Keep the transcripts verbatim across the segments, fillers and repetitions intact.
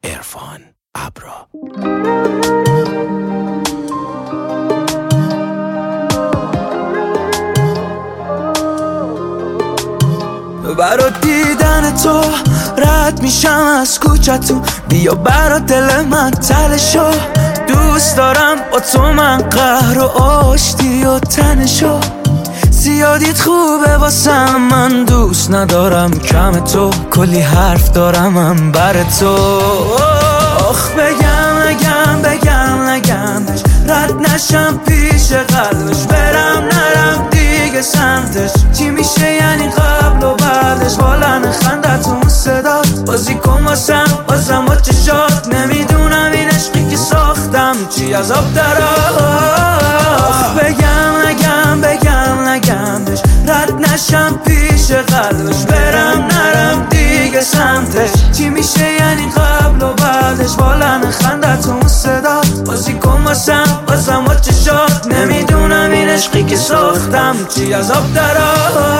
عرفان ابرا. برا دیدن تو رد میشم از کوچتون، بیا برا دل من تلشو. دوست دارم با تو من قهر و آشتی و تنشو. زیادیت خوبه واسم، من دوست ندارم کم تو، کلی حرف دارم من بر تو. آخ بگم نگم بگم نگمش، رد نشم پیش قلبش، برم نرم دیگه سمتش. چی میشه یعنی قبل و بعدش؟ والا نخندتون صدات بازی کن واسم، بازم با چشات. نمیدونم این عشقی که ساختم چی از آب درآ. آخ بگم نگم بگم نگمش، رد نشم پیش قلبش، برم نرم دیگه سمتش. چی میشه یعنی قبل و بعدش؟ والا نخندتون صدات بازی کن واسم، بازم با چشات. نمیدونم این عشقی که ساختم چی از آب درآ.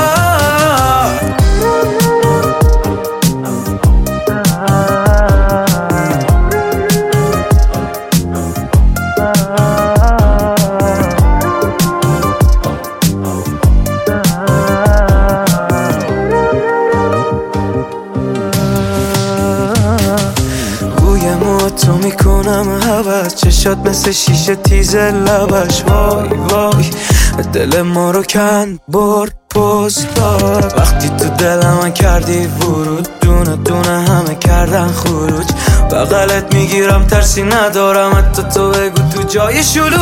تو میکنم حوض، چشات مثل شیشه تیز لبش. وای وای دل ما رو کند برد پست داد. وقتی تو دل من کردی ورود، دونه دونه همه کردن خروج. بغلت میگیرم ترسی ندارم، حتی تو بگو تو جای شلوغ.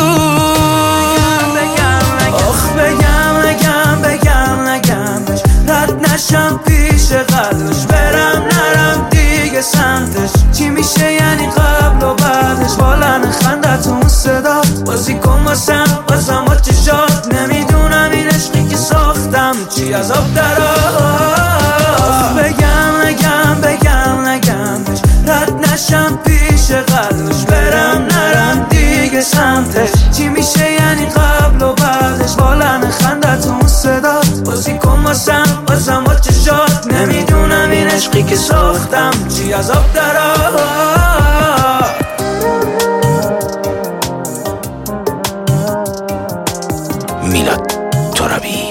آخ بگم نگم بگم نگمش، رد نشم پیش قلبش، برم نرم دیگه سمتش. چی میشه یعنی قبل و بعدش؟ والا نخندتون صدات بازی کن واسم، بازم با چشات. نمیدونم این عشقی که ساختم چی از آب درآ. آخ بگم نگم بگم نگمش، رد نشم پیش قلبش، برم نرم دیگه سمتش. چی میشه یعنی قبل و بعدش؟ والا نخندتون صدات بازی کن واسم، بازم با چشات. نمیدونم این عشقی که ساختم چی از آب درآ. میلاد ترابی.